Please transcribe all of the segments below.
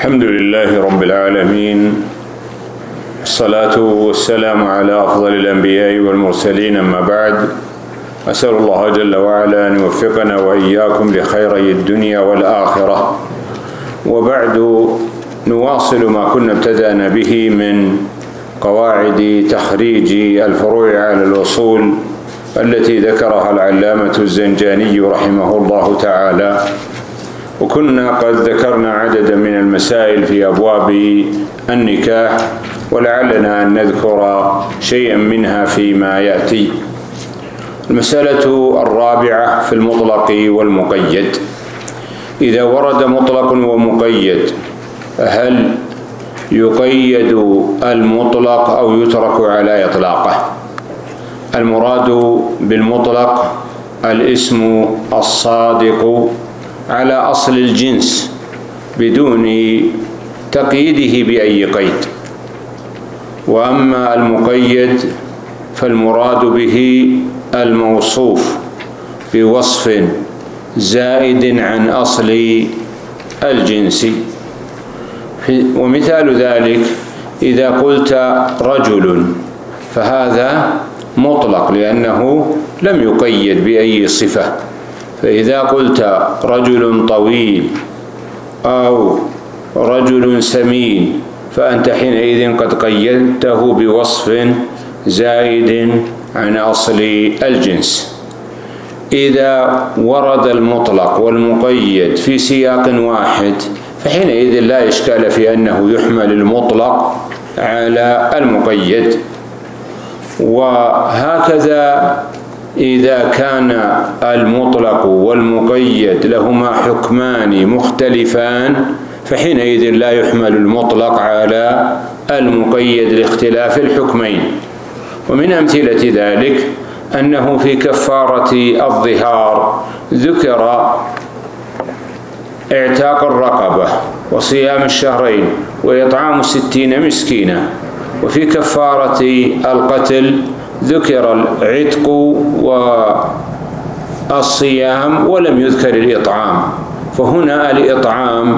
الحمد لله رب العالمين، الصلاة والسلام على أفضل الأنبياء والمرسلين، أما بعد. أسأل الله جل وعلا أن يوفقنا وإياكم لخيري الدنيا والآخرة. وبعد، نواصل ما كنا ابتدأنا به من قواعد تخريج الفروع على الأصول التي ذكرها العلامة الزنجاني رحمه الله تعالى. وكنا قد ذكرنا عددا من المسائل في أبواب النكاح، ولعلنا أن نذكر شيئا منها فيما يأتي. المسألة الرابعة في المطلق والمقيد. إذا ورد مطلق ومقيد، هل يقيد المطلق أو يترك على إطلاقه؟ المراد بالمطلق الاسم الصادق على أصل الجنس بدون تقييده بأي قيد. وأما المقيد فالمراد به الموصوف بوصف زائد عن أصل الجنس. ومثال ذلك إذا قلت رجل، فهذا مطلق لأنه لم يقيد بأي صفة. فإذا قلت رجل طويل أو رجل سمين، فأنت حينئذ قد قيدته بوصف زائد عن أصل الجنس. إذا ورد المطلق والمقيد في سياق واحد، فحينئذ لا إشكال في أنه يحمل المطلق على المقيد. وهكذا إذا كان المطلق والمقيد لهما حكمان مختلفان، فحينئذ لا يحمل المطلق على المقيد لاختلاف الحكمين. ومن أمثلة ذلك أنه في كفارة الظهار ذكر اعتاق الرقبة وصيام الشهرين وإطعام 60 مسكينا، وفي كفارة القتل ذكر العتق والصيام ولم يذكر الإطعام. فهنا الإطعام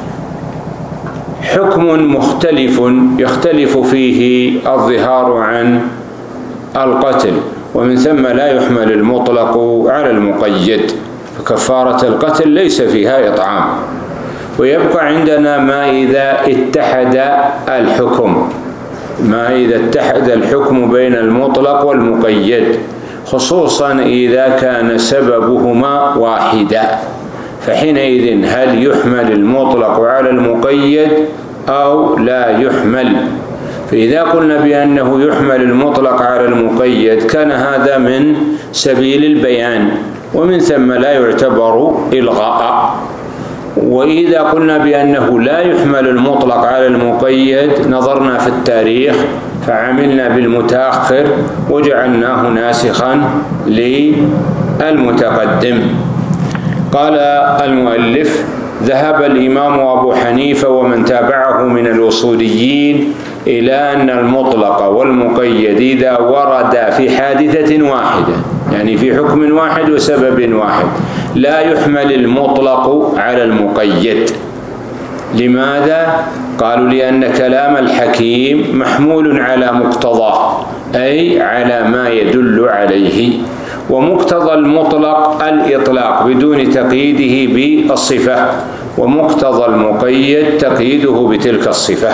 حكم مختلف يختلف فيه الظهار عن القتل، ومن ثم لا يحمل المطلق على المقيد. فكفارة القتل ليس فيها إطعام. ويبقى عندنا ما إذا اتحد الحكم، بين المطلق والمقيد، خصوصا إذا كان سببهما واحدا، فحينئذ هل يحمل المطلق على المقيد أو لا يحمل؟ فإذا قلنا بأنه يحمل المطلق على المقيد، كان هذا من سبيل البيان، ومن ثم لا يعتبر إلغاء. وإذا قلنا بأنه لا يحمل المطلق على المقيد، نظرنا في التاريخ فعملنا بالمتأخر وجعلناه ناسخا للمتقدم. قال المؤلف: ذهب الإمام أبو حنيفة ومن تابعه من الأصوليين إلى أن المطلق والمقيد إذا ورد في حادثة واحدة، يعني في حكم واحد وسبب واحد، لا يحمل المطلق على المقيد. لماذا؟ قالوا: لأن كلام الحكيم محمول على مقتضاه، أي على ما يدل عليه. ومقتضى المطلق الإطلاق بدون تقييده بالصفة، ومقتضى المقيد تقييده بتلك الصفة.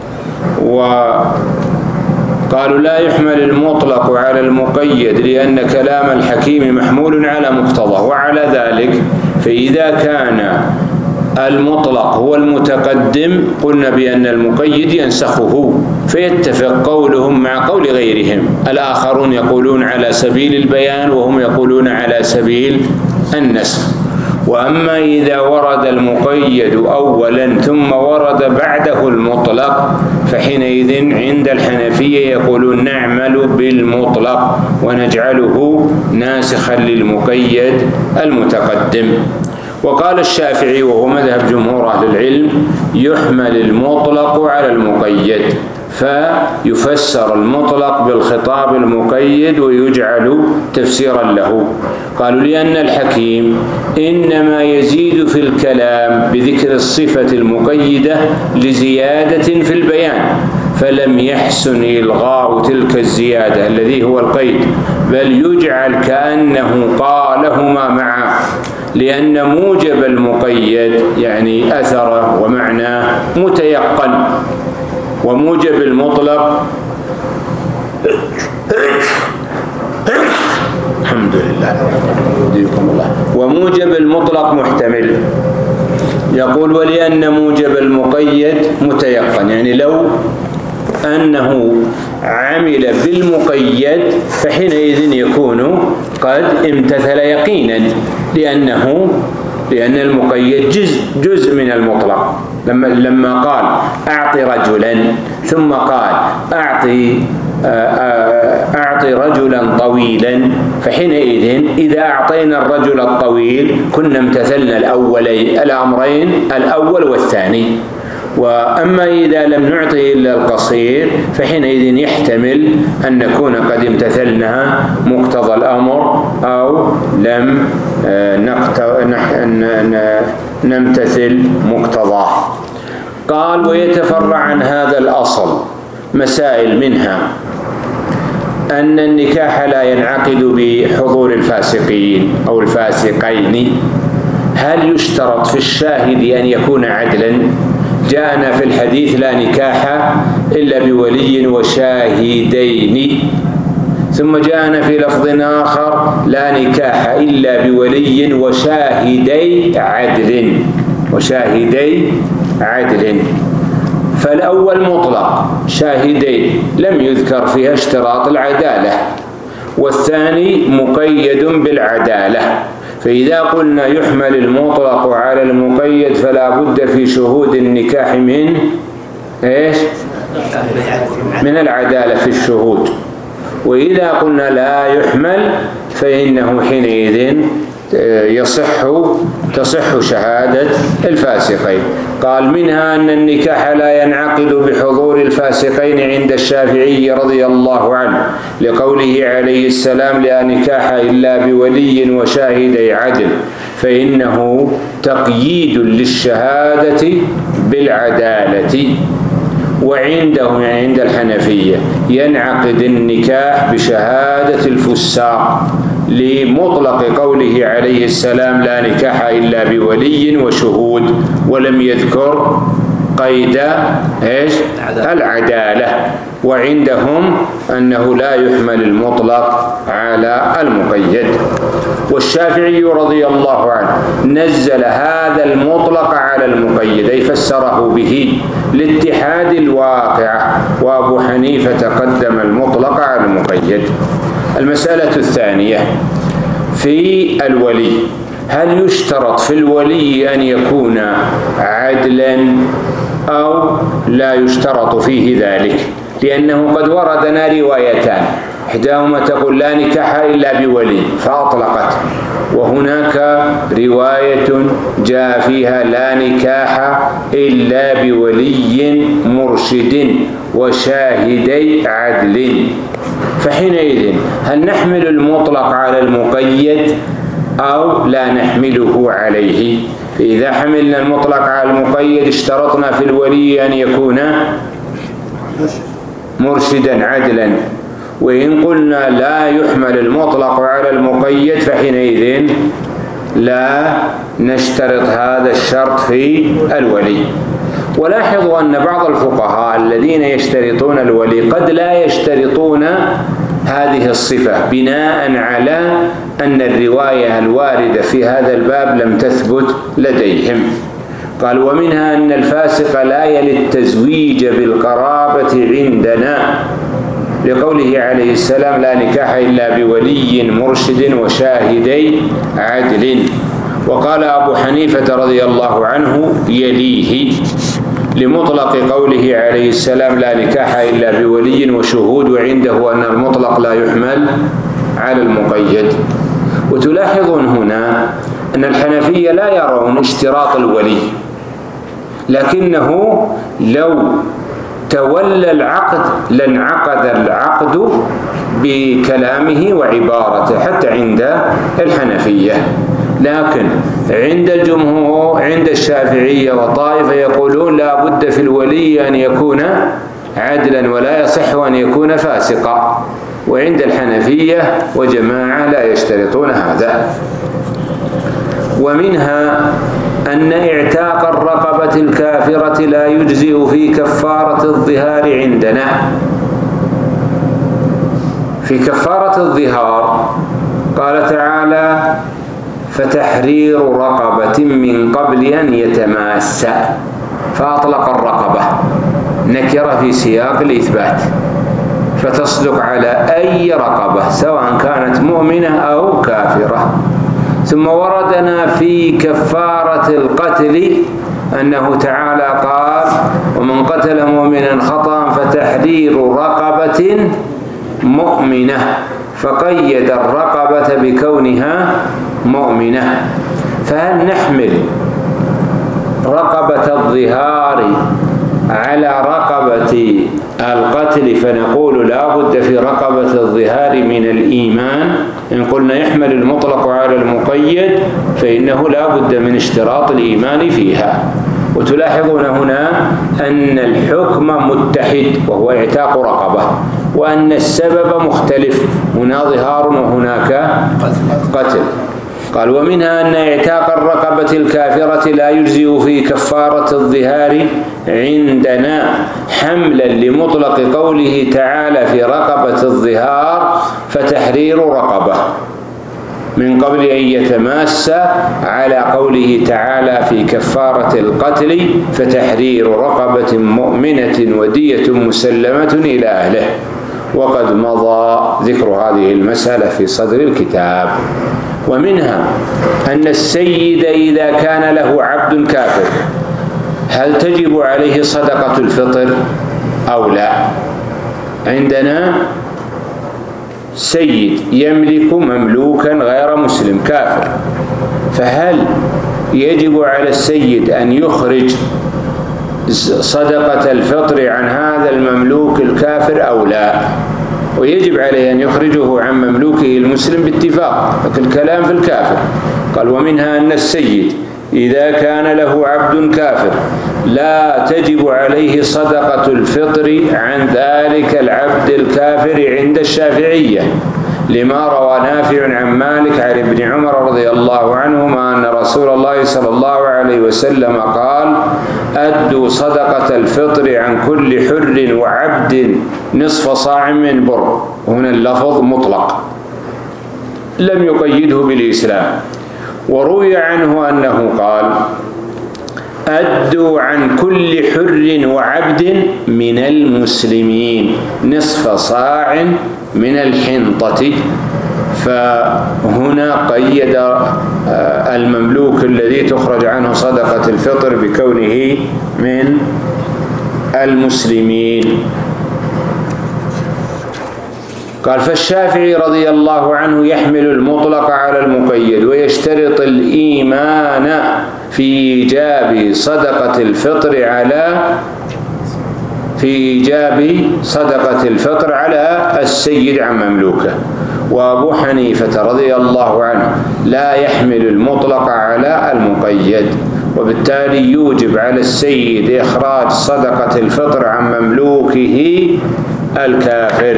وقالوا: لا يحمل المطلق على المقيد لأن كلام الحكيم محمول على مقتضاه. وعلى ذلك فإذا كان المطلق هو المتقدم، قلنا بأن المقيد ينسخه، فيتفق قولهم مع قول غيرهم. الآخرون يقولون على سبيل البيان، وهم يقولون على سبيل النسخ. وأما إذا ورد المقيد أولا ثم ورد بعده المطلق، فحينئذ عند الحنفية يقولون نعمل بالمطلق ونجعله ناسخا للمقيد المتقدم. وقال الشافعي وهو مذهب جمهور أهل العلم: يحمل المطلق على المقيد. فيفسر المطلق بالخطاب المقيد ويجعل تفسيرا له. قالوا لأن الحكيم إنما يزيد في الكلام بذكر الصفة المقيدة لزيادة في البيان، فلم يحسن إلغاء تلك الزيادة الذي هو القيد، بل يجعل كأنه قالهما معا، لأن موجب المقيد يعني أثره ومعناه متيقن، وموجب المطلق الحمد لله يهديكم الله، وموجب المطلق محتمل. يقول ولأن موجب المقيد متيقن، يعني لو أنه عمل بالمقيد فحينئذ يكون قد امتثل يقينا، لأن المقيد جزء من المطلق. لما قال أعطي رجلا ثم قال أعطي رجلا طويلا، فحينئذ إذا أعطينا الرجل الطويل كنا امتثلنا الأمرين الأول والثاني. وأما إذا لم نعطه إلا القصير فحينئذ يحتمل أن نكون قد امتثلنا مقتضى الأمر أو لم نمتثل مقتضاه. قال ويتفرع عن هذا الأصل مسائل، منها أن النكاح لا ينعقد بحضور الفاسقين أو الفاسقين. هل يشترط في الشاهد أن يكون عدلا؟ جاءنا في الحديث لا نكاح إلا بولي وشاهدين، ثم جاءنا في لفظ آخر لا نكاح إلا بولي وشاهدي عدل. فالأول مطلق شاهدين لم يذكر فيها اشتراط العدالة، والثاني مقيد بالعدالة. فإذا قلنا يحمل المطلق على المقيد فلا بد في شهود النكاح من العدالة في الشهود. وإذا قلنا لا يحمل فإنه حينئذ تصح شهادة الفاسقين. قال منها أن النكاح لا ينعقد بحضور الفاسقين عند الشافعي رضي الله عنه، لقوله عليه السلام لا نكاح إلا بولي وشاهدي عدل، فإنه تقييد للشهادة بالعدالة. وعندهم يعني عند الحنفية ينعقد النكاح بشهادة الفساق، لمطلق قوله عليه السلام لا نكاح إلا بولي وشهود، ولم يذكر قيد العدالة. وعندهم أنه لا يحمل المطلق على المقيد. والشافعي رضي الله عنه نزل هذا المطلق على المقيد، أي فسره به لاتحاد الواقع، وأبو حنيفة قدم المطلق على المقيد. المسألة الثانية في الولي، هل يشترط في الولي أن يكون عدلا أو لا يشترط فيه ذلك؟ لأنه قد وردنا روايتان، إحداهما تقول لا نكاح إلا بولي فأطلقت، وهناك رواية جاء فيها لا نكاح إلا بولي مرشد وشاهدي عدل. فحينئذ هل نحمل المطلق على المقيد أو لا نحمله عليه؟ فإذا حملنا المطلق على المقيد اشترطنا في الولي أن يكون مرشدا عدلا، وإن قلنا لا يحمل المطلق على المقيد فحينئذ لا نشترط هذا الشرط في الولي. ولاحظوا أن بعض الفقهاء الذين يشترطون الولي قد لا يشترطون هذه الصفة بناء على أن الرواية الواردة في هذا الباب لم تثبت لديهم. قال ومنها أن الفاسق لا يلي التزويج بالقرابة عندنا، لقوله عليه السلام لا نكاح إلا بولي مرشد وشاهدي عدل. وقال أبو حنيفة رضي الله عنه يليه، لمطلق قوله عليه السلام لا نكاح إلا بولي وشهود، وعنده أن المطلق لا يحمل على المقيد. وتلاحظون هنا أن الحنفية لا يرون اشتراط الولي، لكنه لو تولى العقد لانعقد العقد بكلامه وعبارته حتى عند الحنفية. لكن عند الجمهور، عند الشافعية وطائفة يقولون لا بد في الولي أن يكون عدلا ولا يصح أن يكون فاسقا، وعند الحنفية وجماعة لا يشترطون هذا. ومنها أن اعتاق الرقبة الكافرة لا يجزئ في كفارة الظهار عندنا. في كفارة الظهار قال تعالى فتحرير رقبة من قبل أن يتماسا، فأطلق الرقبة نكرة في سياق الإثبات، فتصدق على أي رقبة سواء كانت مؤمنة أو كافرة. ثم وردنا في كفارة القتل أنه تعالى قال ومن قتل مؤمنا خطأ فتحرير رقبة مؤمنة، فقيد الرقبة بكونها مؤمنة. فهل نحمل رقبة الظهار على رقبة القتل فنقول لا بد في رقبة الظهار من الإيمان؟ إن قلنا يحمل المطلق على المقيد فإنه لا بد من اشتراط الإيمان فيها. وتلاحظون هنا أن الحكم متحد وهو اعتاق رقبة، وأن السبب مختلف، هنا ظهار وهناك قتل. قال ومنها أن اعتاق الرقبة الكافرة لا يجزئ في كفارة الظهار عندنا حملا لمطلق قوله تعالى في رقبة الظهار فتحرير رقبة من قبل أن يتماس، على قوله تعالى في كفارة القتل فتحرير رقبة مؤمنة ودية مسلمة إلى أهله. وقد مضى ذكر هذه المسألة في صدر الكتاب. ومنها أن السيد إذا كان له عبد كافر هل تجب عليه صدقة الفطر أو لا؟ عندنا سيد يملك مملوكا غير مسلم كافر، فهل يجب على السيد أن يخرج صدقة الفطر عن هذا المملوك الكافر أو لا؟ ويجب عليه أن يخرجه عن مملوكه المسلم باتفاق، لكن الكلام في الكافر. قال ومنها أن السيد إذا كان له عبد كافر لا تجب عليه صدقة الفطر عن ذلك العبد الكافر عند الشافعية، لما روى نافع عن مالك عن ابن عمر رضي الله عنهما أن رسول الله صلى الله عليه وسلم قال أدوا صدقة الفطر عن كل حر وعبد نصف صاع من بر. هنا اللفظ مطلق لم يقيده بالإسلام. وروي عنه أنه قال أدوا عن كل حر وعبد من المسلمين نصف صاع من الحنطة. فهنا قيد المملوك الذي تخرج عنه صدقة الفطر بكونه من المسلمين. قال فالشافعي رضي الله عنه يحمل المطلق على المقيد ويشترط الإيمان في إيجاب صدقة الفطر على السيد عن مملوكه. وأبو حنيفة رضي الله عنه لا يحمل المطلق على المقيد، وبالتالي يوجب على السيد إخراج صدقة الفطر عن مملوكه الكافر.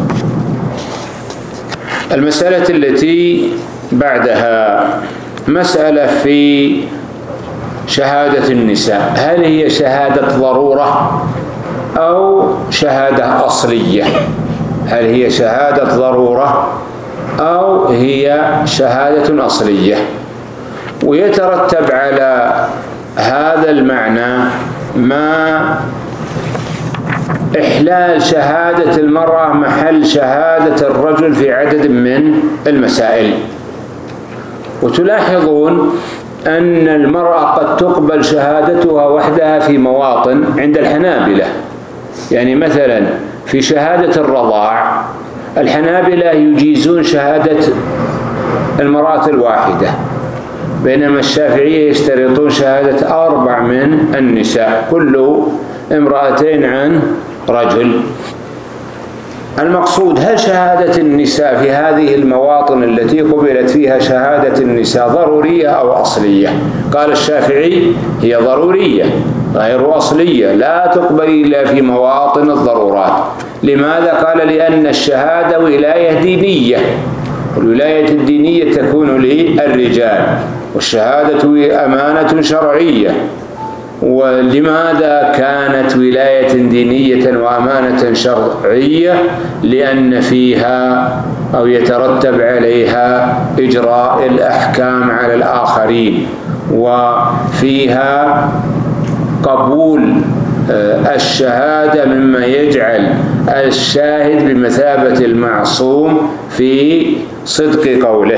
المسألة التي بعدها مسألة في شهادة النساء، هل هي شهادة ضرورة أو شهادة أصلية؟ هل هي شهادة ضرورة أو هي شهادة أصلية؟ ويترتب على هذا المعنى ما إحلال شهادة المرأة محل شهادة الرجل في عدد من المسائل. وتلاحظون أن المرأة قد تقبل شهادتها وحدها في مواطن عند الحنابلة، يعني مثلا في شهادة الرضاع الحنابلة يجيزون شهادة المرأة الواحدة، بينما الشافعية يشترطون شهادة 4 من النساء، كل امرأتين عن رجل. المقصود، هل شهادة النساء في هذه المواطن التي قبلت فيها شهادة النساء ضرورية أو أصلية؟ قال الشافعي هي ضرورية غير أصلية، لا تقبل إلا في مواطن الضرورات. لماذا؟ قال لأن الشهادة ولاية دينية، والولاية الدينية تكون للرجال، والشهادة أمانة شرعية. ولماذا كانت ولاية دينية وأمانة شرعية؟ لأن فيها أو يترتب عليها إجراء الأحكام على الآخرين، وفيها قبول الشهادة مما يجعل الشاهد بمثابة المعصوم في صدق قوله.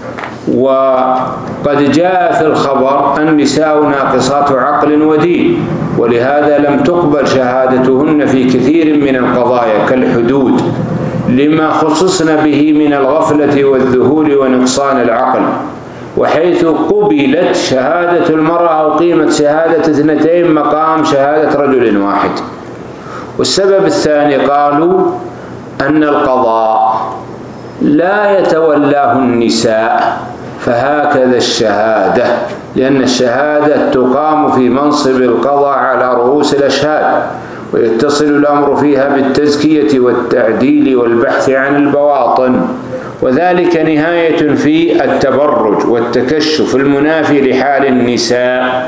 وقد جاء في الخبر النساء ناقصات عقل ودين، ولهذا لم تقبل شهادتهن في كثير من القضايا كالحدود، لما خصصن به من الغفلة والذهول ونقصان العقل. وحيث قبلت شهادة المرأة أو قيمة شهادة 2 مقام شهادة رجل واحد. والسبب الثاني قالوا أن القضاء لا يتولاه النساء، فهكذا الشهادة، لأن الشهادة تقام في منصب القضاء على رؤوس الأشهاد، ويتصل الأمر فيها بالتزكية والتعديل والبحث عن البواطن، وذلك نهاية في التبرج والتكشف المنافي لحال النساء.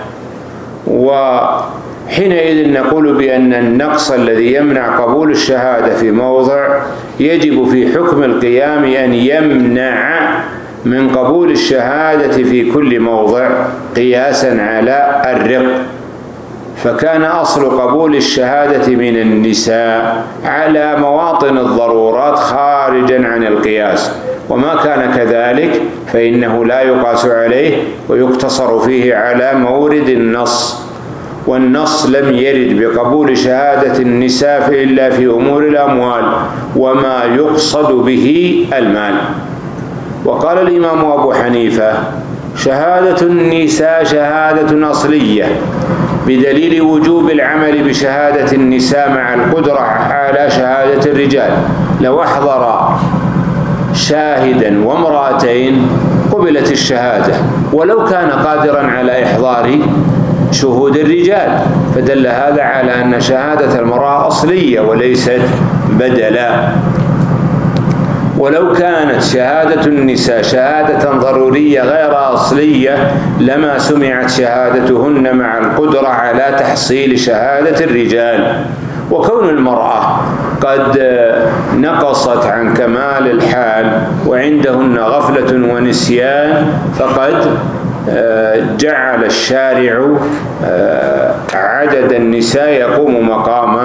وحينئذ نقول بأن النقص الذي يمنع قبول الشهادة في موضع يجب في حكم القيام أن يمنع من قبول الشهادة في كل موضع قياسا على الرق. فكان أصل قبول الشهادة من النساء على مواطن الضرورات خارجا عن القياس، وما كان كذلك فإنه لا يقاس عليه ويقتصر فيه على مورد النص. والنص لم يرد بقبول شهادة النساء إلا في أمور الأموال وما يقصد به المال. وقال الإمام أبو حنيفة: شهادة النساء شهادة أصلية بدليل وجوب العمل بشهادة النساء مع القدرة على شهادة الرجال. لو أحضر شاهدا وامرأتين قبلت الشهادة، ولو كان قادرا على إحضار شهود الرجال، فدل هذا على أن شهادة المرأة أصلية وليست بدلا. ولو كانت شهادة النساء شهادة ضرورية غير أصلية لما سمعت شهادتهن مع القدرة على تحصيل شهادة الرجال. وكون المرأة قد نقصت عن كمال الحال وعندهن غفلة ونسيان، فقد جعل الشارع عدد النساء يقوم مقام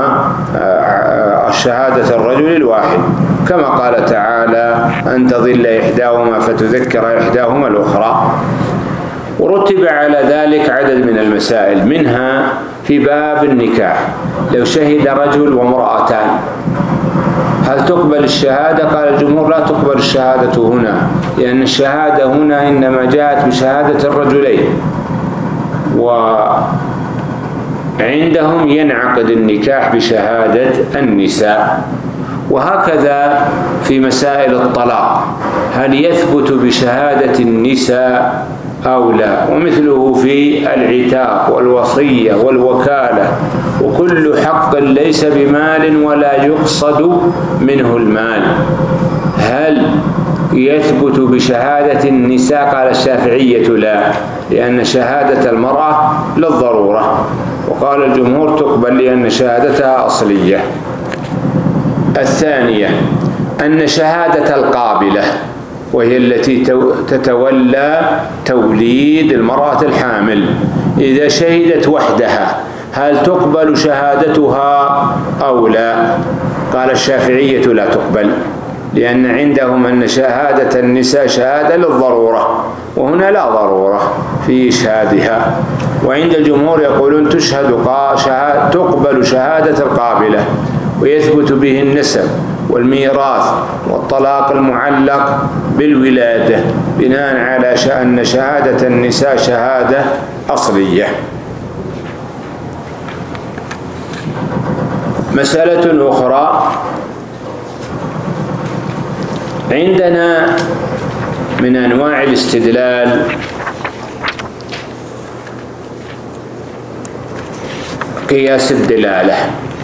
شهادة الرجل الواحد، كما قال تعالى: أن تضل إحداهما فتذكر إحداهما الأخرى. ورتب على ذلك عدد من المسائل، منها في باب النكاح: لو شهد رجل وامرأتان هل تقبل الشهادة؟ قال الجمهور: لا تقبل الشهادة هنا، لأن الشهادة هنا إنما جاءت بشهادة الرجلين، وعندهم ينعقد النكاح بشهادة النساء. وهكذا في مسائل الطلاق: هل يثبت بشهادة النساء أو لا؟ ومثله في العتاق والوصية والوكالة، وكل حق ليس بمال ولا يقصد منه المال، هل يثبت بشهادة النساء؟ قال الشافعية: لا، لأن شهادة المرأة للضرورة. وقال الجمهور: تقبل لأن شهادتها أصلية. الثانية أن شهادة القابلة، وهي التي تتولى توليد المرأة الحامل، إذا شهدت وحدها هل تقبل شهادتها أو لا؟ قال الشافعية: لا تقبل، لأن عندهم أن شهادة النساء شهادة للضرورة، وهنا لا ضرورة في إشهادها. وعند الجمهور يقولون تقبل شهادة القابلة ويثبت به النسب والميراث والطلاق المعلق بالولادة بناء على أن شهادة النساء شهادة أصلية. مسألة أخرى، عندنا من أنواع الاستدلال قياس الدلالة.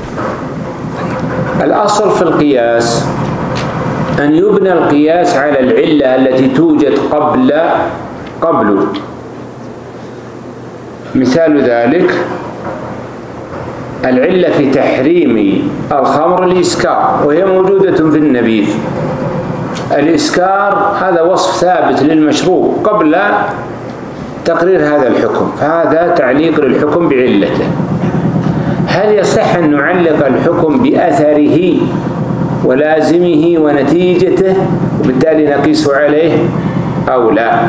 الأصل في القياس أن يبنى القياس على العلة التي توجد قبله. مثال ذلك العلة في تحريم الخمر الإسكار، وهي موجودة في النبيذ. الإسكار هذا وصف ثابت للمشروب قبل تقرير هذا الحكم، فهذا تعليق للحكم بعلته. هل يصح أن نعلق الحكم بأثره ولازمه ونتيجته وبالتالي نقيس عليه أو لا؟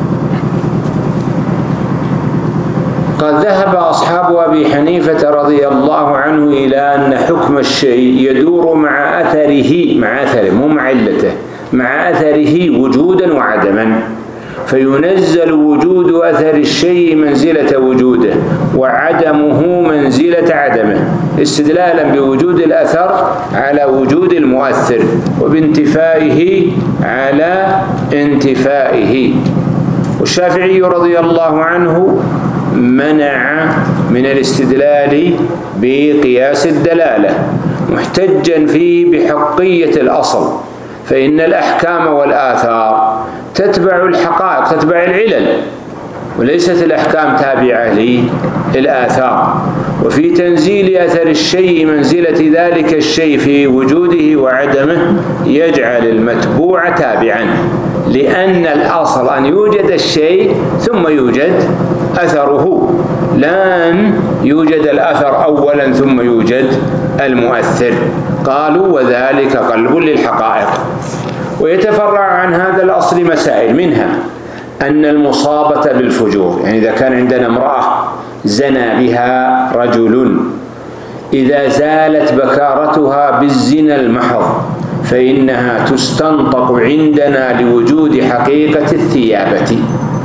قد ذهب أصحاب أبي حنيفة رضي الله عنه إلى أن حكم الشيء يدور مع أثره، مو مع علته، مع أثره وجودا وعدما، فينزل وجود أثر الشيء منزلة وجوده وعدمه منزلة عدمه، استدلالا بوجود الأثر على وجود المؤثر وبانتفائه على انتفائه. والشافعي رضي الله عنه منع من الاستدلال بقياس الدلالة محتجا فيه بحقية الأصل، فإن الأحكام والآثار تتبع الحقائق، تتبع العلل، وليست الأحكام تابعة للآثار. وفي تنزيل أثر الشيء منزلة ذلك الشيء في وجوده وعدمه يجعل المتبوع تابعا، لأن الأصل أن يوجد الشيء ثم يوجد أثره، لا أن يوجد الأثر أولا ثم يوجد المؤثر. قالوا وذلك قلب للحقائق. ويتفرع عن هذا الأصل مسائل، منها أن المصابة بالفجور، يعني إذا كان عندنا امرأة زنى بها رجل، إذا زالت بكارتها بالزنا المحض فإنها تستنطق عندنا لوجود حقيقة الثيابة.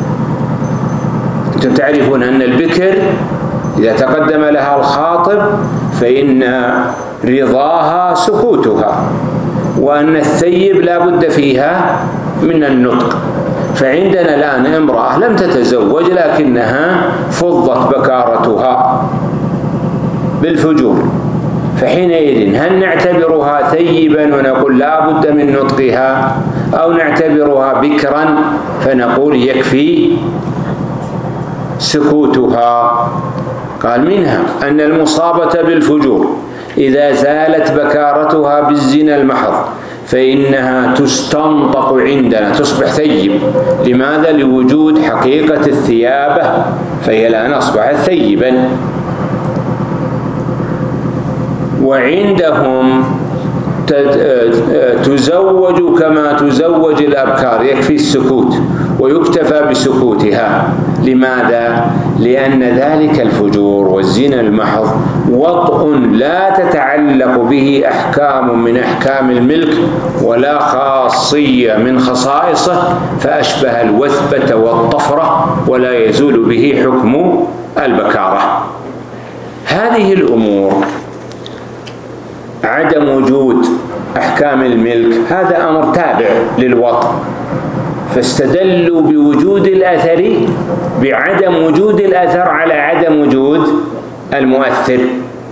أنتم تعرفون أن البكر إذا تقدم لها الخاطب فإن رضاها سكوتها، وأن الثيب لا بد فيها من النطق. فعندنا الآن امرأة لم تتزوج لكنها فضت بكارتها بالفجور، فحينئذ هل نعتبرها ثيبا ونقول لا بد من نطقها، أو نعتبرها بكرا فنقول يكفي سكوتها؟ قال منها أن المصابة بالفجور إذا زالت بكارتها بالزنا المحض فإنها تستنطق عندنا، تصبح ثيب. لماذا؟ لوجود حقيقة الثيابة، فهي الآن أصبحت ثيبا. وعندهم تزوج كما تزوج الأبكار، يكفي السكوت ويكتفى بسكوتها. لماذا؟ لأن ذلك الفجور والزنا المحض وطء لا تتعلق به أحكام من أحكام الملك ولا خاصية من خصائصه، فأشبه الوثبة والطفرة ولا يزول به حكم البكارة. هذه الأمور عدم وجود أحكام الملك هذا أمر تابع للوطء، فاستدلوا بوجود الأثر بعدم وجود الأثر على عدم وجود المؤثر.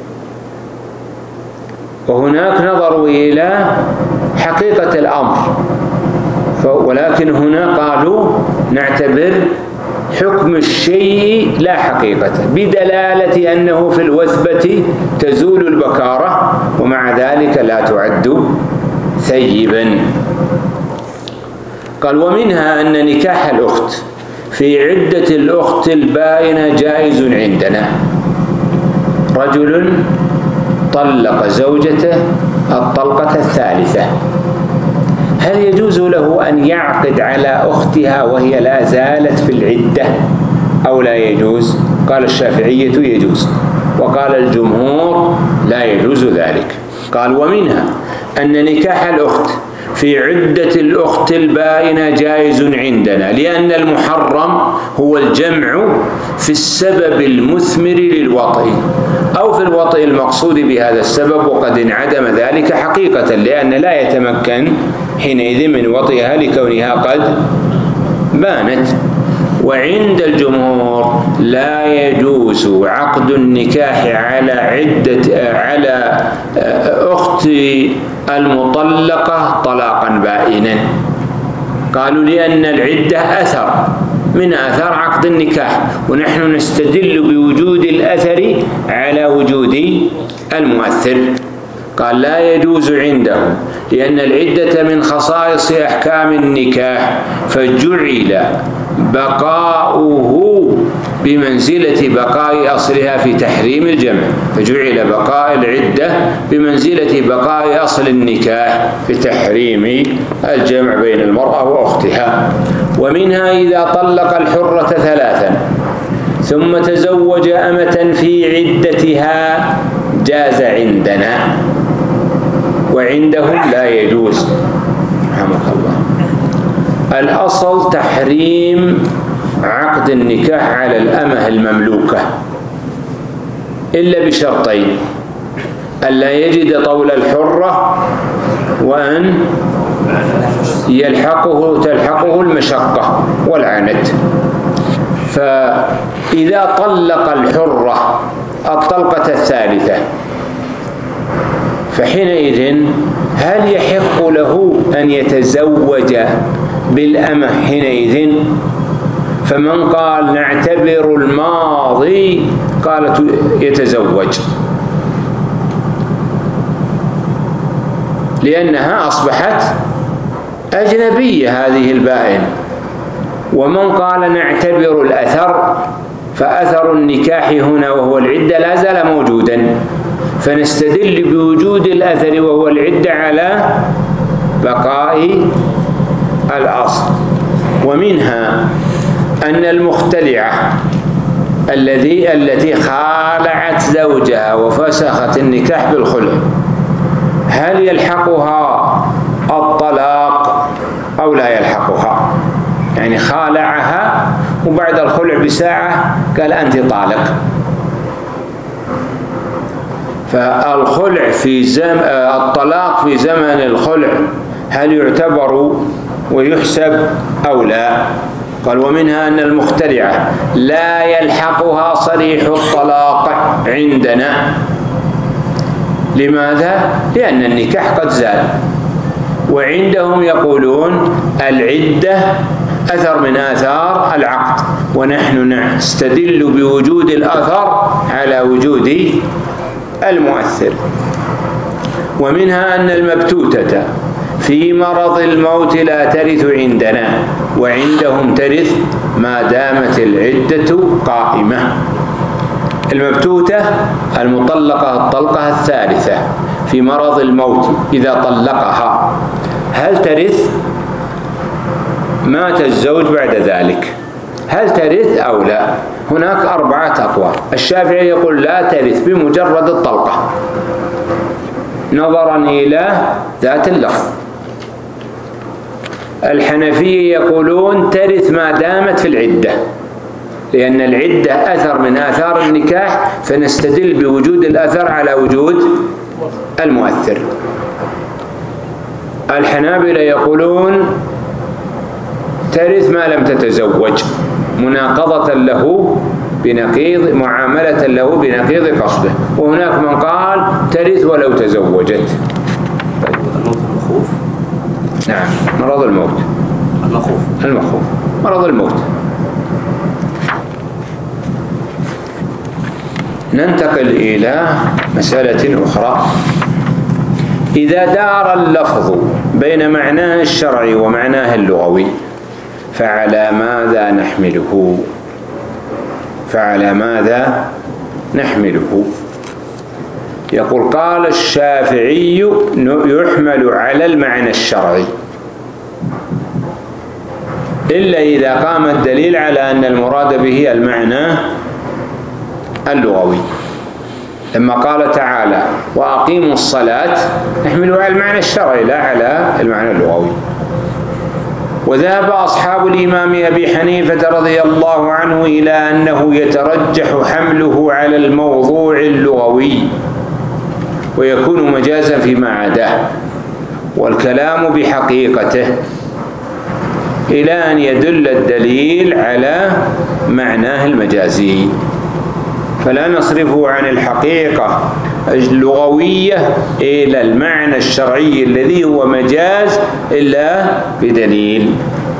وهناك نظروا إلى حقيقة الأمر، ولكن هنا قالوا نعتبر حكم الشيء لا حقيقته بدلالة أنه في الوثبة تزول البكارة، ومع ذلك لا تعد ثيبا. قال ومنها أن نكاح الأخت في عدة الأخت البائنة جائز عندنا. رجل طلق زوجته الطلقة الثالثة، هل يجوز له أن يعقد على أختها وهي لا زالت في العدة أو لا يجوز؟ قال الشافعية يجوز، وقال الجمهور لا يجوز ذلك. قال ومنها أن نكاح الأخت في عدة الأخت البائنة جائز عندنا، لأن المحرم هو الجمع في السبب المثمر للوطئ أو في الوطئ المقصود بهذا السبب، وقد انعدم ذلك حقيقة، لأن لا يتمكن حينئذ من وطئها لكونها قد بانت. وعند الجمهور لا يجوز عقد النكاح على أخت المطلقة طلاقا بائنا. قالوا لأن العدة أثر من آثار عقد النكاح، ونحن نستدل بوجود الأثر على وجود المؤثر. قال لا يجوز عندهم لأن العدة من خصائص أحكام النكاح، فجعل بقاؤه بمنزلة بقاء أصلها في تحريم الجمع، فجعل بقاء العدة بمنزلة بقاء أصل النكاح في تحريم الجمع بين المرأة وأختها. ومنها إذا طلق الحرة 3 ثم تزوج أمة في عدتها جاز عندنا، وعندهم لا يجوز. رحمك الله. الأصل تحريم عقد النكاح على الأمة المملوكة إلا بشرطين: ألا يجد طول الحرة، وأن تلحقه المشقة والعنت. فإذا طلق الحرة الطلقة 3 فحينئذ هل يحق له أن يتزوج بالأمة حينئذ؟ فمن قال نعتبر الماضي قالت يتزوج، لأنها أصبحت أجنبية هذه البائن. ومن قال نعتبر الأثر، فأثر النكاح هنا وهو العدة لا زال موجودا، فنستدل بوجود الأثر وهو العدة على بقاء الأصل. ومنها أن المختلعة التي خالعت زوجها وفسخت النكاح بالخلع، هل يلحقها الطلاق أو لا يلحقها؟ يعني خالعها وبعد الخلع بساعة قال أنت طالق، فالخلع في الطلاق في زمن الخلع هل يعتبر ويحسب أو لا؟ قال ومنها أن المختلعة لا يلحقها صريح الطلاق عندنا. لماذا؟ لأن النكاح قد زال. وعندهم يقولون العدة أثر من آثار العقد، ونحن نستدل بوجود الأثر على وجود المؤثر. ومنها أن المبتوتة في مرض الموت لا ترث عندنا، وعندهم ترث ما دامت العدة قائمة. المبتوتة المطلقة الطلقة 3 في مرض الموت إذا طلقها هل ترث؟ مات الزوج بعد ذلك، هل ترث أو لا؟ هناك 4 أقوال. الشافعي يقول لا ترث بمجرد الطلقة نظرا إلى ذات اللفظ. الحنفية يقولون ترث ما دامت في العدة، لأن العدة أثر من آثار النكاح، فنستدل بوجود الأثر على وجود المؤثر. الحنابلة يقولون ترث ما لم تتزوج، مناقضة له بنقيض، معاملة له بنقيض قصده. وهناك من قال ترث ولو تزوجت. المخوف؟ نعم، مرض الموت. المخوف مرض الموت. ننتقل إلى مسألة أخرى. إذا دار اللفظ بين معناه الشرعي ومعناه اللغوي فعلى ماذا نحمله؟ فعلى ماذا نحمله؟ يقول قال الشافعي يحمل على المعنى الشرعي إلا إذا قام الدليل على أن المراد به المعنى اللغوي. لما قال تعالى وأقيموا الصلاة نحمله على المعنى الشرعي لا على المعنى اللغوي. وذهب أصحاب الإمام أبي حنيفة رضي الله عنه إلى أنه يترجح حمله على الموضوع اللغوي ويكون مجازا فيما عداه، والكلام بحقيقته إلى أن يدل الدليل على معناه المجازي، فلا نصرفه عن الحقيقة اللغوية إلى المعنى الشرعي الذي هو مجاز إلا بدليل.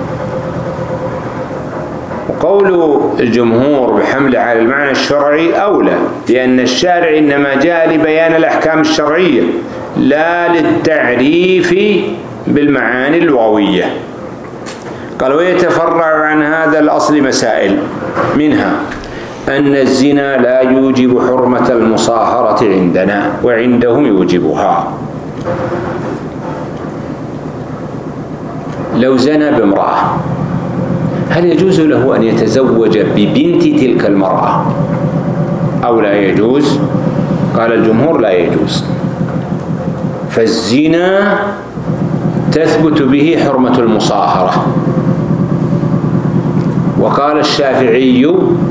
وقول الجمهور بحمله على المعنى الشرعي أولى، لأن الشارع إنما جاء لبيان الأحكام الشرعية لا للتعريف بالمعاني اللغوية. قال ويتفرع عن هذا الأصل مسائل، منها أن الزنا لا يوجب حرمة المصاهرة عندنا وعندهم يوجبها. لو زنى بامرأة هل يجوز له أن يتزوج ببنت تلك المرأة أو لا يجوز؟ قال الجمهور لا يجوز، فالزنا تثبت به حرمة المصاهرة. وقال الشافعي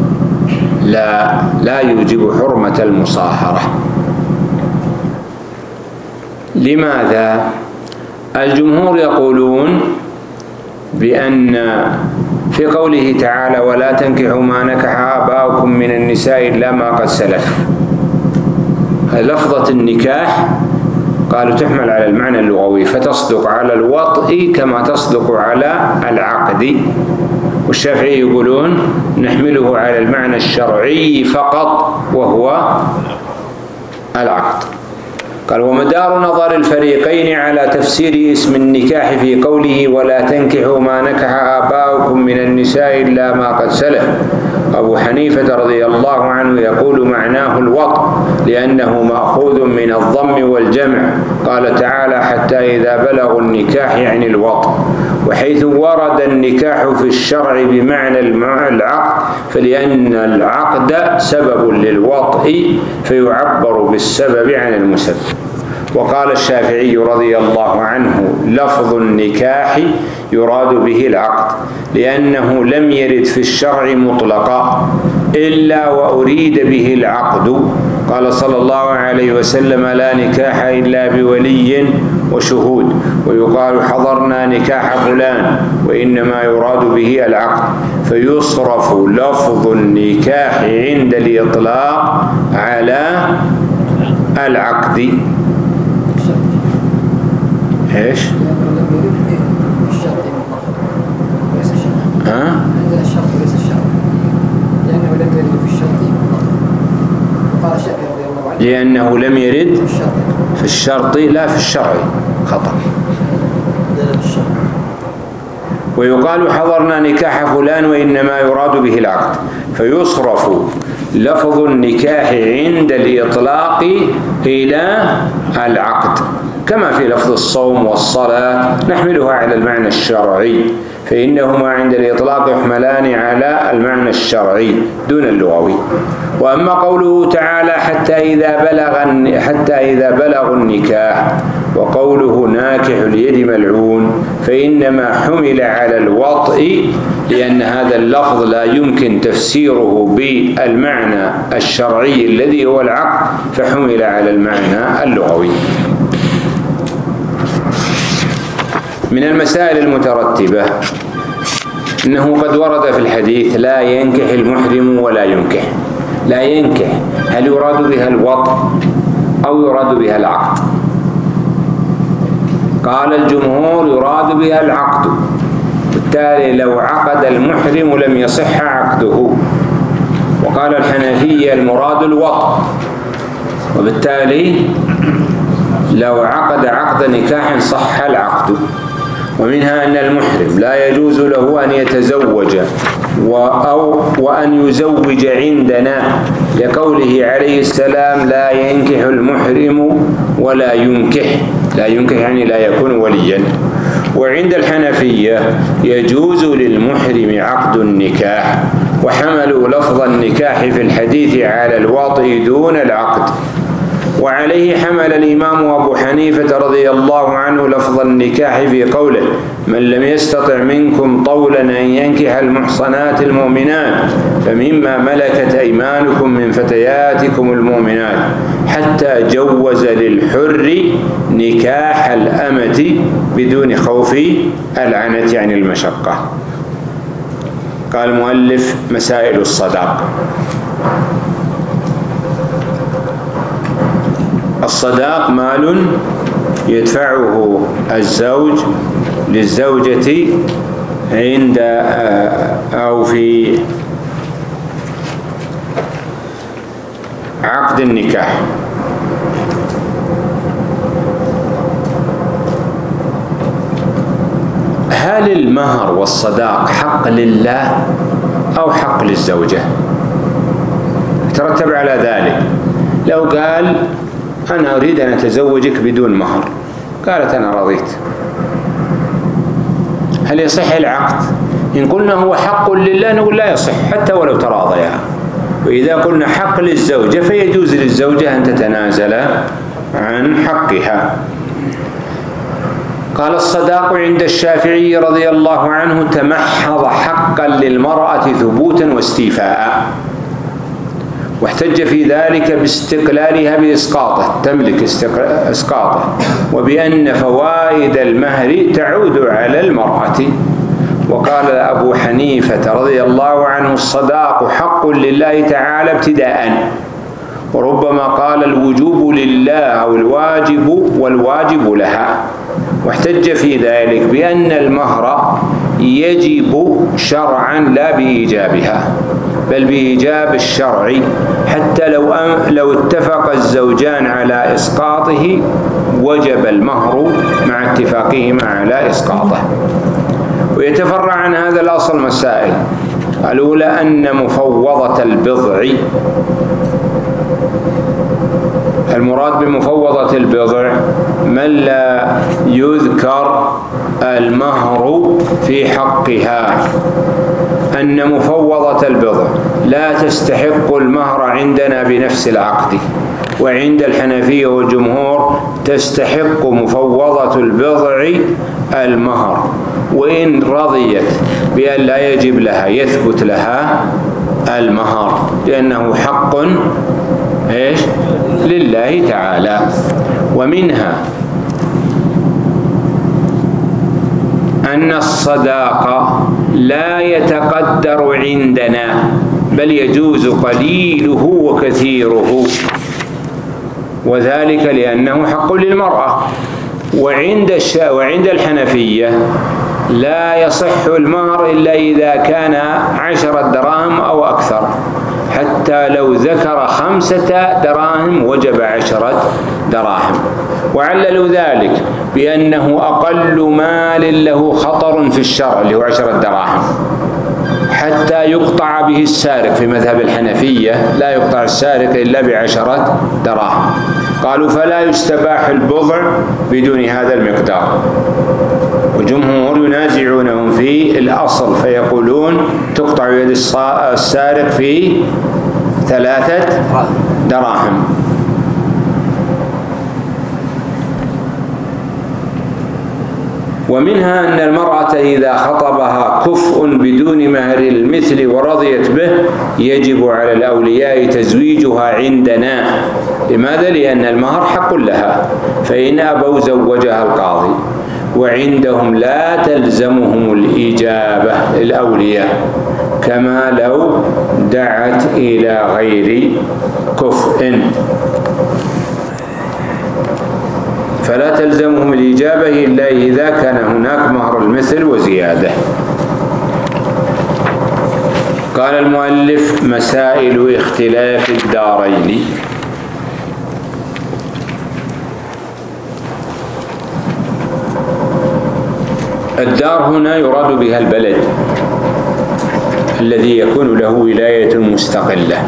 لا يوجب حرمة المصاهرة. لماذا؟ الجمهور يقولون بأن في قوله تعالى ولا تنكحوا ما نكح آباؤكم من النساء إلا ما قد سلف، لفظة النكاح قالوا تحمل على المعنى اللغوي فتصدق على الوطء كما تصدق على العقد، والشافعي يقولون نحمله على المعنى الشرعي فقط وهو العقد. قال ومدار نظر الفريقين على تفسير اسم النكاح في قوله ولا تنكحوا ما نكح آباؤكم من النساء إلا ما قد سلف. أبو حنيفة رضي الله عنه يقول معناه الوطء لأنه مأخوذ من الضم والجمع، قال تعالى حتى إذا بلغوا النكاح يعني الوطء. وحيث ورد النكاح في الشرع بمعنى العقد فلأن العقد سبب للوطء فيعبر بالسبب عن المسبب. وقال الشافعي رضي الله عنه لفظ النكاح يراد به العقد لأنه لم يرد في الشرع مطلقا إلا وأريد به العقد. قال صلى الله عليه وسلم لا نكاح إلا بولي وشهود، ويقال حضرنا نكاح فلان وإنما يراد به العقد، فيصرف لفظ النكاح عند الإطلاق على العقد. ايش؟ عندنا الشرط وليس الشرط، لأنه لم يرد في الشرط قال الشافعي رضي الله عنه لأنه لم يرد في الشرط لا في الشرع، خطأ. ويقال حضرنا نكاح فلان وإنما يراد به العقد، فيصرف لفظ النكاح عند الإطلاق إلى العقد، كما في لفظ الصوم والصلاة نحملها على المعنى الشرعي، فإنهما عند الإطلاق يحملان على المعنى الشرعي دون اللغوي. وأما قوله تعالى حتى إذا بلغ النكاح وقوله ناكح اليد ملعون فإنما حمل على الوطء لأن هذا اللفظ لا يمكن تفسيره بالمعنى الشرعي الذي هو العقد، فحمل على المعنى اللغوي. من المسائل المترتبة أنه قد ورد في الحديث لا ينكح المحرم ولا ينكح. لا ينكح هل يراد بها الوطء أو يراد بها العقد؟ قال الجمهور يراد بها العقد، بالتالي لو عقد المحرم لم يصح عقده. وقال الحنفية المراد الوطء، وبالتالي لو عقد عقد نكاح صح العقد. ومنها أن المحرم لا يجوز له أن يتزوج وأن يزوج عندنا لقوله عليه السلام لا ينكح المحرم ولا ينكح. لا ينكح يعني لا يكون وليا. وعند الحنفية يجوز للمحرم عقد النكاح وحملوا لفظ النكاح في الحديث على الوطء دون العقد. وعليه حمل الإمام أبو حنيفة رضي الله عنه لفظ النكاح في قوله: من لم يستطع منكم طولا أن ينكح المحصنات المؤمنات فمما ملكت أيمانكم من فتياتكم المؤمنات، حتى جوز للحر نكاح الأمة بدون خوف العنة عن المشقة. قال المؤلف: مسائل الصداق. الصداق مال يدفعه الزوج للزوجة عند أو في عقد النكاح. هل المهر والصداق حق لله أو حق للزوجة؟ ترتب على ذلك لو قال: أنا أريد أن أتزوجك بدون مهر، قالت: أنا رضيت، هل يصح العقد؟ إن قلنا هو حق لله نقول لا يصح حتى ولو تراضيا، وإذا قلنا حق للزوجة فيجوز للزوجة أن تتنازل عن حقها. قال: الصداق عند الشافعي رضي الله عنه تمحض حقا للمرأة ثبوتا واستيفاء، واحتج في ذلك باستقلالها بإسقاطه، تملك إسقاطه، وبأن فوائد المهر تعود على المرأة. وقال أبو حنيفة رضي الله عنه: الصداق حق لله تعالى ابتداء، وربما قال الوجوب لله أو الواجب والواجب لها. واحتج في ذلك بأن المهر يجب شرعا لا بإيجابها، بل بإيجاب الشرع، حتى لو اتفق الزوجان على إسقاطه وجب المهر مع اتفاقهما على إسقاطه. ويتفرع عن هذا الأصل مسائل. الأولى أن مفوضة البضع، المراد بمفوضة البضع من لا يذكر المهر في حقها، أن مفوضة البضع لا تستحق المهر عندنا بنفس العقد، وعند الحنفية والجمهور تستحق مفوضة البضع المهر، وإن رضيت بأن لا يجب لها يثبت لها المهر، لأنه حق لله تعالى. ومنها أن الصداق لا يتقدر عندنا، بل يجوز قليله وكثيره، وذلك لأنه حق للمرأة. وعند الحنفية لا يصح المهر إلا إذا كان 10 دراهم أو أكثر، حتى لو ذكر 5 دراهم وجب 10 دراهم. وعللوا ذلك بأنه أقل مال له خطر في الشرع اللي هو 10 دراهم، حتى يقطع به السارق. في مذهب الحنفية لا يقطع السارق إلا ب10 دراهم. قالوا: فلا يستباح البضع بدون هذا المقدار. وجمهور ينازعونهم في الأصل فيقولون تقطع يد السارق في 3 دراهم. ومنها أن المرأة إذا خطبها كفء بدون مهر المثل ورضيت به يجب على الأولياء تزويجها عندنا. لماذا؟ لأن المهر حق لها، فإن أبوا زوجها القاضي. وعندهم لا تلزمهم الإجابة الأولياء، كما لو دعت إلى غير كفء، فلا تلزمهم الإجابة إلا إذا كان هناك مهر المثل وزيادة. قال المؤلف: مسائل اختلاف الدارين. الدار هنا يراد بها البلد الذي يكون له ولاية مستقلة.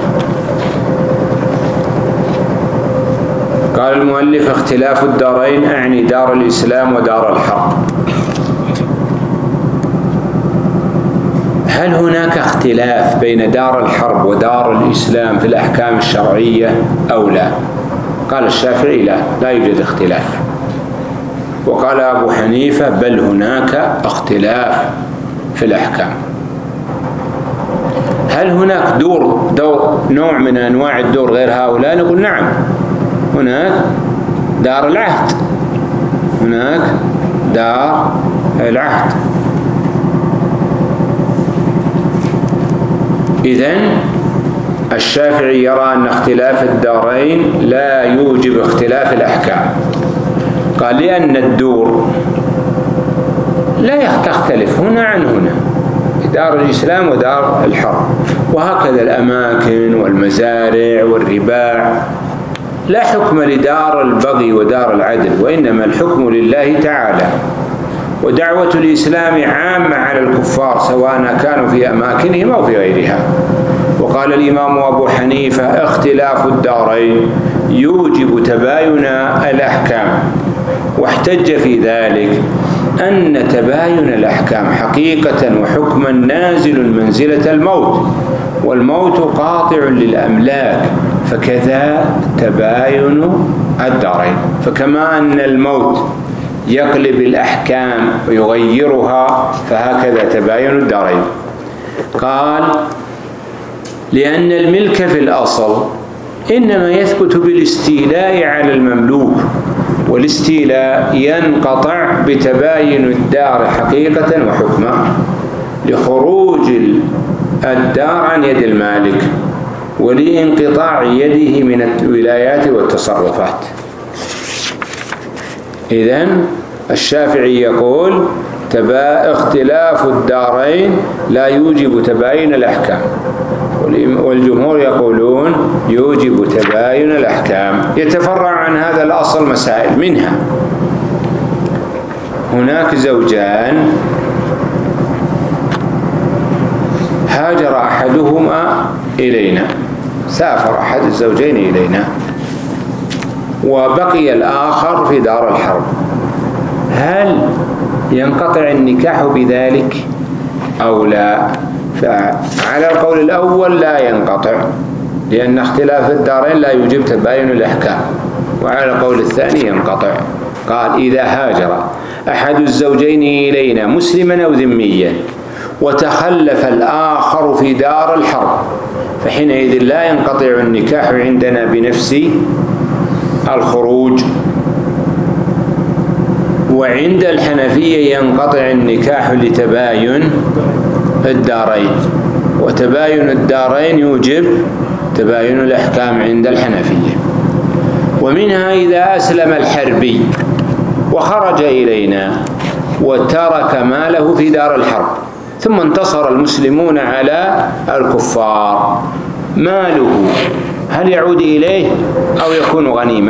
قال المؤلف: اختلاف الدارين أعني دار الإسلام ودار الحرب. هل هناك اختلاف بين دار الحرب ودار الإسلام في الأحكام الشرعية أو لا؟ قال الشافعي لا يوجد اختلاف. وقال أبو حنيفة بل هناك اختلاف في الأحكام. هل هناك دور نوع من أنواع الدور غير هؤلاء؟ نقول نعم، هناك دار العهد، هناك دار العهد. إذن الشافعي يرى أن اختلاف الدارين لا يوجب اختلاف الأحكام. قال لأن الدور لا تختلف هنا عن هنا، دار الإسلام ودار الحرب، وهكذا الأماكن والمزارع والرباع. لا حكم لدار البغي ودار العدل، وإنما الحكم لله تعالى. ودعوة الإسلام عامة على الكفار سواء كانوا في أماكنهم أو في غيرها. وقال الإمام أبو حنيفة اختلاف الدارين يوجب تباين الأحكام، واحتج في ذلك أن تباين الأحكام حقيقة وحكما نازل منزلة الموت، والموت قاطع للأملاك، فكذا تباين الدارين. فكما أن الموت يقلب الأحكام ويغيرها، فهكذا تباين الدارين. قال لأن الملك في الأصل إنما يثبت بالاستيلاء على المملوك، والاستيلاء ينقطع بتباين الدار حقيقة وحكما لخروج الدار عن يد المالك ولانقطاع يده من الولايات والتصرفات. إذن الشافعي يقول اختلاف الدارين لا يوجب تباين الأحكام، والجمهور يقولون يوجب تباين الأحكام. يتفرع عن هذا الأصل مسائل، منها هناك زوجان هاجر أحدهما إلينا، سافر أحد الزوجين إلينا، وبقي الآخر في دار الحرب. هل ينقطع النكاح بذلك أو لا؟ فعلى القول الأول لا ينقطع، لأن اختلاف الدارين لا يوجب تباين الأحكام. وعلى القول الثاني ينقطع. قال إذا هاجر أحد الزوجين إلينا مسلما أو ذميا وتخلف الآخر في دار الحرب، فحينئذ لا ينقطع النكاح عندنا بنفس الخروج. وعند الحنفية ينقطع النكاح لتباين الدارين، وتباين الدارين يوجب تباين الأحكام عند الحنفية. ومنها إذا أسلم الحربي وخرج إلينا وترك ماله في دار الحرب، ثم انتصر المسلمون على الكفار، ماله هل يعود إليه أو يكون غنيمة؟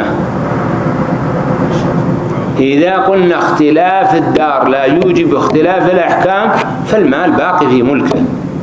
إذا قلنا اختلاف الدار لا يوجب اختلاف الأحكام، فالمال باقي في ملكه.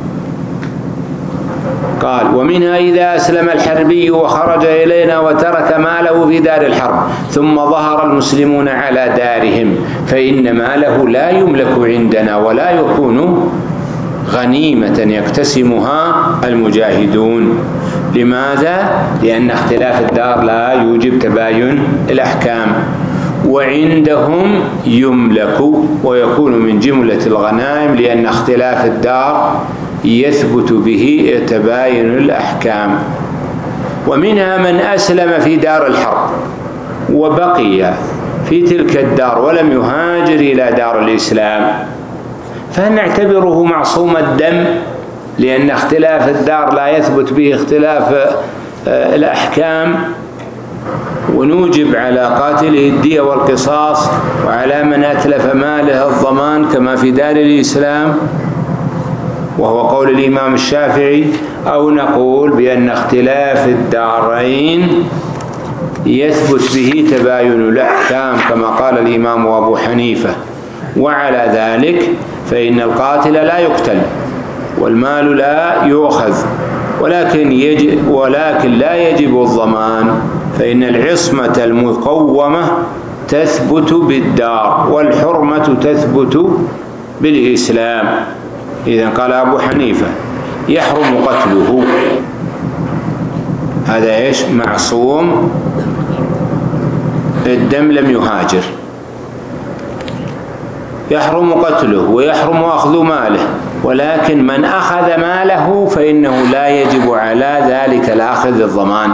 قال ومنها إذا أسلم الحربي وخرج إلينا وترك ماله في دار الحرب ثم ظهر المسلمون على دارهم، فإن ماله لا يملك عندنا ولا يكون غنيمة يقتسمها المجاهدون. لماذا؟ لأن اختلاف الدار لا يوجب تباين الأحكام، وعندهم يملك ويكون من جملة الغنائم، لأن اختلاف الدار يثبت به تباين الأحكام. ومنها من أسلم في دار الحرب وبقي في تلك الدار ولم يهاجر إلى دار الإسلام، فهل نعتبره معصوم الدم لأن اختلاف الدار لا يثبت به اختلاف الأحكام، ونوجب على قاتله الدية والقصاص وعلى من أتلف ماله الضمان كما في دار الإسلام، وهو قول الإمام الشافعي؟ أو نقول بأن اختلاف الدارين يثبت به تباين الأحكام كما قال الإمام أبو حنيفة، وعلى ذلك فإن القاتل لا يقتل والمال لا يؤخذ، ولكن لا يجب الضمان، فإن العصمة المقومة تثبت بالدار والحرمة تثبت بالإسلام. إذن قال أبو حنيفة يحرم قتله، هذا إيش؟ معصوم الدم لم يهاجر، يحرم قتله ويحرم أخذ ماله، ولكن من أخذ ماله فإنه لا يجب على ذلك الأخذ الضمان.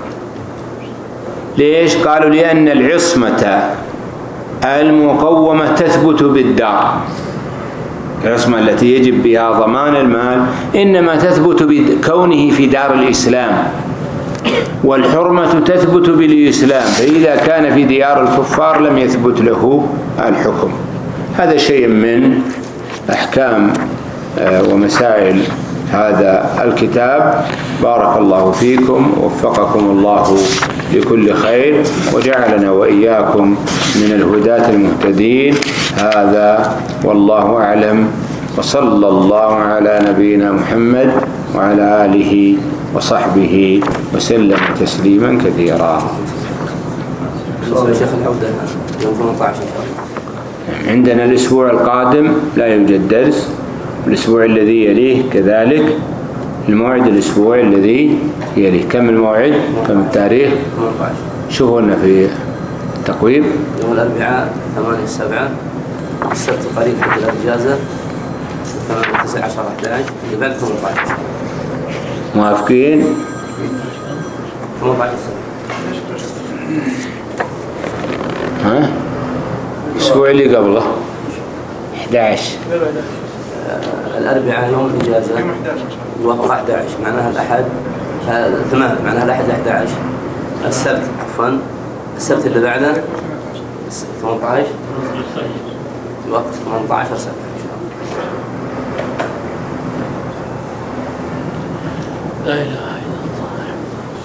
ليش؟ قالوا لأن العصمة المقومة تثبت بالدار، العصمة التي يجب بها ضمان المال إنما تثبت بكونه في دار الإسلام، والحرمة تثبت بالإسلام، فإذا كان في ديار الكفار لم يثبت له الحكم. هذا شيء من أحكام ومسائل هذا الكتاب. بارك الله فيكم، وفقكم الله لكل خير، وجعلنا وإياكم من الهداة المهتدين. هذا والله أعلم، وصلى الله على نبينا محمد وعلى آله وصحبه وسلم تسليما كثيرا. شيخ العودة يوم 18 عندنا الأسبوع القادم لا يوجد درس، الأسبوع الذي يليه كذلك، الموعد الأسبوع الذي يليه. كم الموعد؟ كم التاريخ؟ 18. شوفوا لنا في التقويم. يوم الأربعاء 8/7، السبت قريب حتى الإجازة 8/9/11 اللي بعد 18. موافقين؟ 18. ها؟ الأسبوع اللي قبله 11. الأربعاء يوم الإجازة يوافق 11 معناها الأحد 8 معناها الأحد 11. السبت عفوا السبت اللي بعده 18 يوافق 18/7 إن شاء الله. لا إله إلا الله.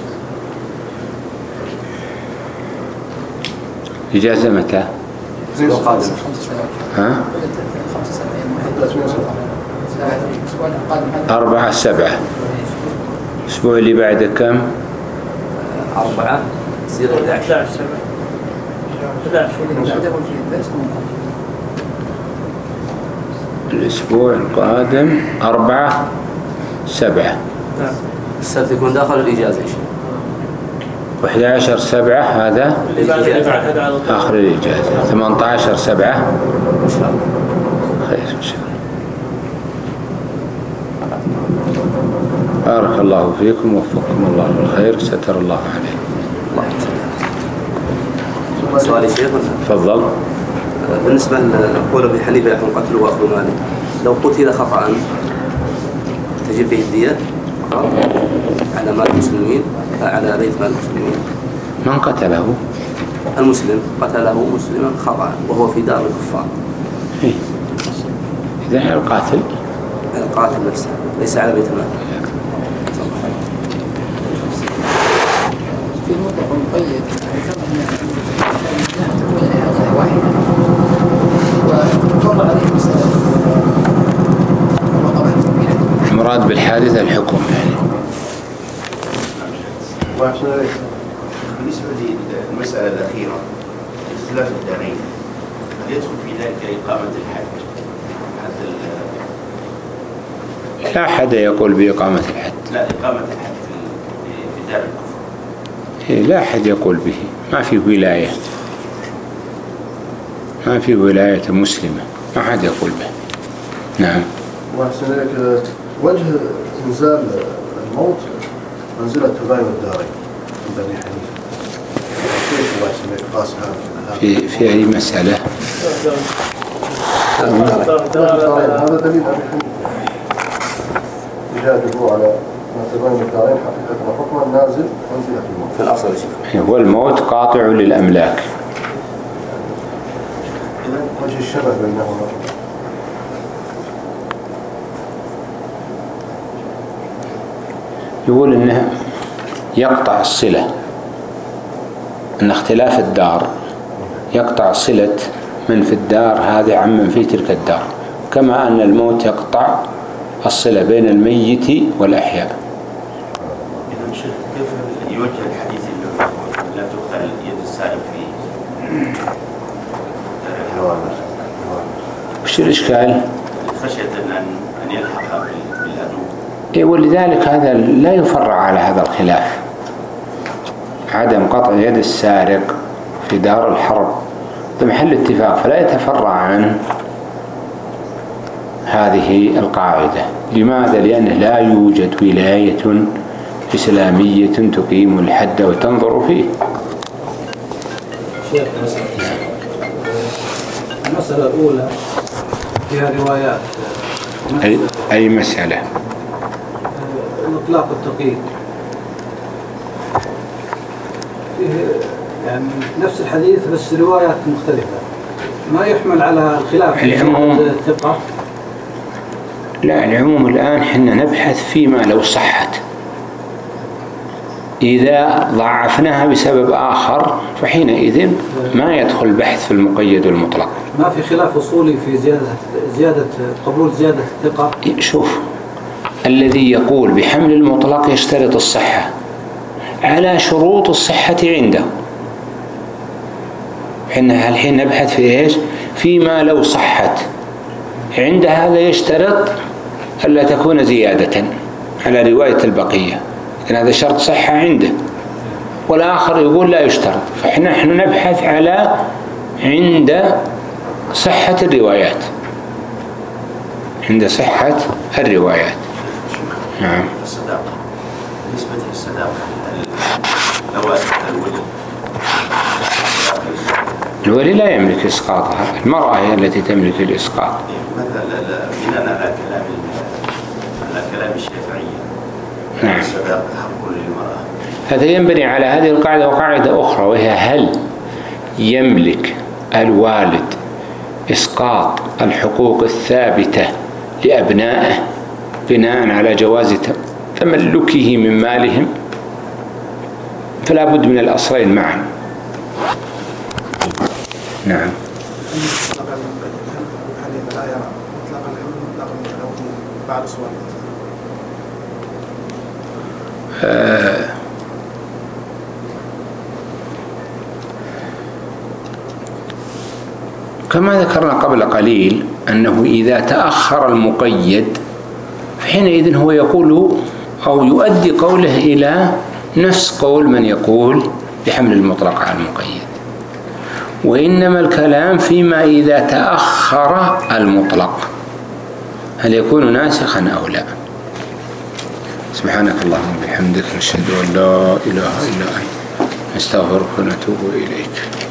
إجازة متى؟ الأسبوع القادم. ها؟ 4/7. الأسبوع اللي بعده كم؟ 4 تصير 11. الأسبوع القادم 4/7. السبت يكون داخل الإجازة إن شاء الله. و11/7 هذا آخر الإجازة. 18/7 إن شاء الله. خير إن شاء الله. بارك الله فيكم، وفقكم الله بالخير، ستر الله عليكم. سؤالي شيخ، تفضل. بالنسبة لقول أبي حنيفة يحرم قتله وأخذ ماله، لو قتل خطأ تجب فيه الدية على مال المسلمين على بيت مال المسلمين؟ من قتله؟ المسلم قتله مسلما خطأ وهو في دار الكفار. إذن القاتل القاتل نفسه ليس على بيت المال. في مطلق مقيد تكون الحاجة واحدة وتقر عليه مسألة المراد بالحادثة الحكم يعني. بالنسبة للمسألة الأخيرة اختلاف الدارين، هل يدخل في ذلك إقامة الحد؟ لا أحد يقول بإقامة الحد. لا، إقامة الحد في دار الكفر. لا أحد يقول به، ما في ولاية، ما في ولاية مسلمة، ما أحد يقول به. نعم. وأحسن لك وجه إنزال الموت منزلة تباين الدارين من بني حنيفة، كيف وأحسن لك قاس هذا في أي مسألة؟ هذا دليل أبي حنيفة إجازه على ما تباين الدارين حقيقة وحكما نازل منزلة الموت في الأصل شيء. هو الموت قاطع للأملاك. إذن وجه الشبه بينهما يقول إنه يقطع الصلة، أن اختلاف الدار يقطع صلة من في الدار هذه عن من في تلك الدار، كما أن الموت يقطع الصلة بين الميت والأحياء. إذا شيخ كيف يوجه الحديث لا تقطع يد السائل في وش الإشكال؟ خشية أن أن يلحق بالعدو. ولذلك هذا لا يفرع على هذا الخلاف. عدم قطع يد السارق في دار الحرب بمحل اتفاق، فلا يتفرع عن هذه القاعدة. لماذا؟ لأنه لا يوجد ولاية إسلامية تقيم الحد وتنظر فيه. المسألة الأولى فيها روايات. أي مسألة؟ الإطلاق التقييد. يعني نفس الحديث بس روايات مختلفة، ما يحمل على الخلاف العموم. الثقة. لا، العموم الآن حنا نبحث فيما لو صحت. إذا ضعفناها بسبب آخر فحينئذ ما يدخل بحث في المقيد والمطلق. ما في خلاف أصولي في زيادة قبول زيادة الثقة. شوف، الذي يقول بحمل المطلق يشترط الصحة على شروط الصحة عنده. حنا الحين نبحث في إيش؟ فيما لو صحت. عند هذا يشترط ألا تكون زيادة على رواية البقية، لكن هذا شرط صحة عنده. والآخر يقول لا يشترط. فنحن نبحث على عند صحة الروايات، عند صحة الروايات. نعم. الصداقة، بالنسبة للصداقة لو أثبت الولي لا يملك إسقاطها، المرأة هي التي تملك الإسقاط. مثلا بناء على كلام الشافعية، نعم. الصداقة حق للمرأة. هذا ينبني على هذه القاعدة وقاعدة أخرى، وهي هل يملك الوالد إسقاط الحقوق الثابتة لأبنائه بناء على جواز تملكه من مالهم؟ فلا بد من الأصلين معا. نعم. كما ذكرنا قبل قليل أنه إذا تأخر المقيد فحينئذ هو يقول أو يؤدي قوله إلى نفس قول من يقول بحمل المطلق على المقيد. وإنما الكلام فيما إذا تأخر المطلق هل يكون ناسخا أو لا. سبحانك اللهم وبحمدك نشهد أن لا إله إلا أنت نستغفرك ونتوب إليك.